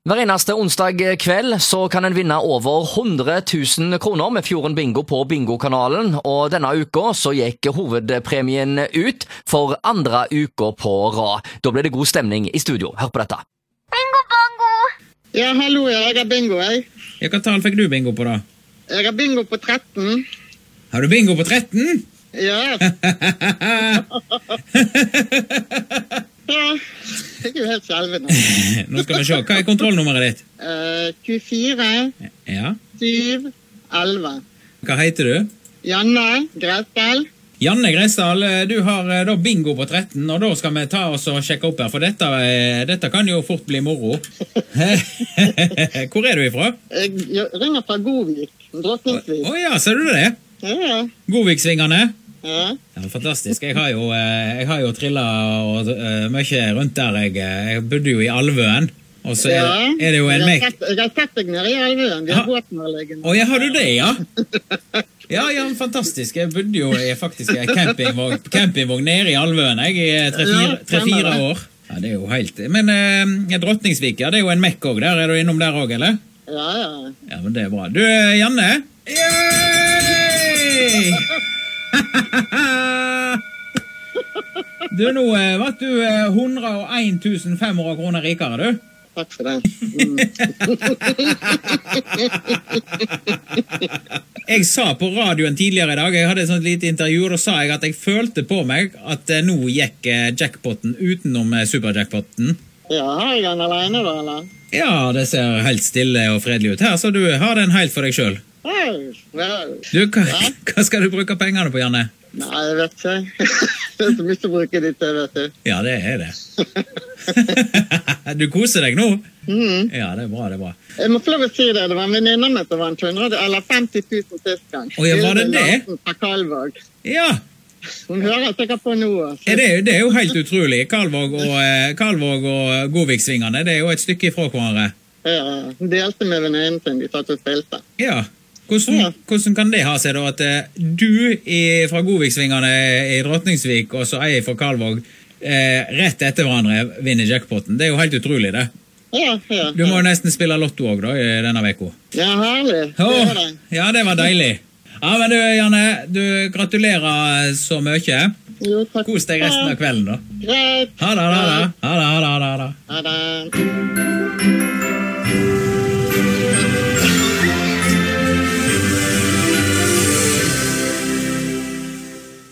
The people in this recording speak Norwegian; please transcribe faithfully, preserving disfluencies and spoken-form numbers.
Hver eneste onsdag kveld så kan en vinne over hundre tusen kroner med Fjorden Bingo på Bingo-kanalen, og denne uka så gikk hovedpremien ut for andre uka på rad. Da ble det god stemning i studio. Hør på dette. Bingo, bongo! Ja, hallo, jeg har bingo, jeg. Ja, hva tall fikk du bingo på da? Jeg har bingo på tretten. Har du bingo på tretten? Ja. Ja, det er jo helt skjelvende. Nå skal vi se, hva er kontrollnummeret ditt? Uh, tjuefire, Ja. syv, elleve. Hva heter du? Janne Gresdal. Janne Gresdal, du har eh, da bingo på tretten, og da skal vi ta oss og sjekke opp her, for dette, eh, dette kan jo fort bli moro. Hvor er du ifra? Jeg, jeg ringer fra Godvik, Drottningsvik. Å ja, ser du det? Ja, ja. Godviksvingene? Ja. Ja, fantastisk. Jeg har jo, eh, jeg har jo trillet og uh, mye rundt der. Jeg, jeg bodde jo i Alvøen, og så er, Ja. er det jo en Jeg mek... har sett- jeg har sett deg nede i Alvøen. Vi Ha. har båtnåleggen. Å ja, har du det, ja? Ja, ja, fantastisk. Jeg bodde jo i faktisk i campingvogn, campingvogn nede i Alvøen, jeg, i tre-fire Ja, stemmer det. år. Ja, det er jo helt... Men eh, Drottningsvik, ja, det er jo en mekk også der. Er du innom der også, eller? Ja, ja. Ja, men det er bra. Du, eh, Janne? Yay! Du, nå eh, var du eh, hundre og en tusen fem hundre kroner rikere, du. Takk for det. Mm. Jeg sa på radioen tidligere i dag, jeg hadde et sånt lite intervju, og da sa jeg at jeg følte på meg at eh, nå gikk eh, jackpotten utenom eh, superjackpotten. Ja, har jeg den alene da, eller? Ja, det ser helt stille og fredelig ut her, så du har den helt for deg selv. Hei, vel. Du, hva, hva skal du bruke pengene på, Janne? Nei, jeg vet ikke. Det er så mye å bruke ditt, vet du. Ja, det er det. Du koser deg nå? Mm. Ja, det er bra, det er bra. Jeg må få lov å si det, det var en venninne med som vant hundre eller femti tusen sist gang. Å, ja, var det det? Hilde Larsen fra Kalvåg. Ja, Hun hører sikkert på nå. altså. er det, det er jo helt utrolig. Kalvåg og, eh, Kalvåg og Godviksvingene, det er jo et stykke ifra hverandre. Ja, hun delte med venninnen sin, de satt og spilte. Ja, hvordan, Ja. hvordan kan det ha seg da at eh, du i, fra Godviksvingene i Drottningsvik og så ei fra Kalvåg eh, rett etter hverandre vinner jackpotten? Det er jo helt utrolig det. Ja, ja. Du må jo nesten spille lotto også da i denne veko. Ja, herlig. Det Åh, var det. ja, det var deilig. Ja, men du, Janne, du gratulerer så mye. Jo, takk. Kos deg resten av kvelden da. Greit. Ha det, ha det, ha det, ha det, ha det, ha det. Ha det.